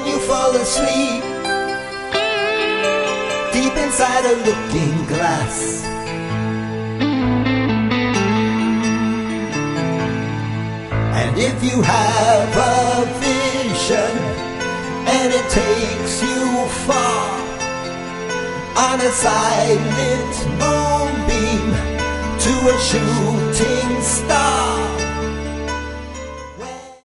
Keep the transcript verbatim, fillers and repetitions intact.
when you fall asleep deep inside a looking glass. And if you have a vision and it takes you far on a silent moonbeam to a shooting star,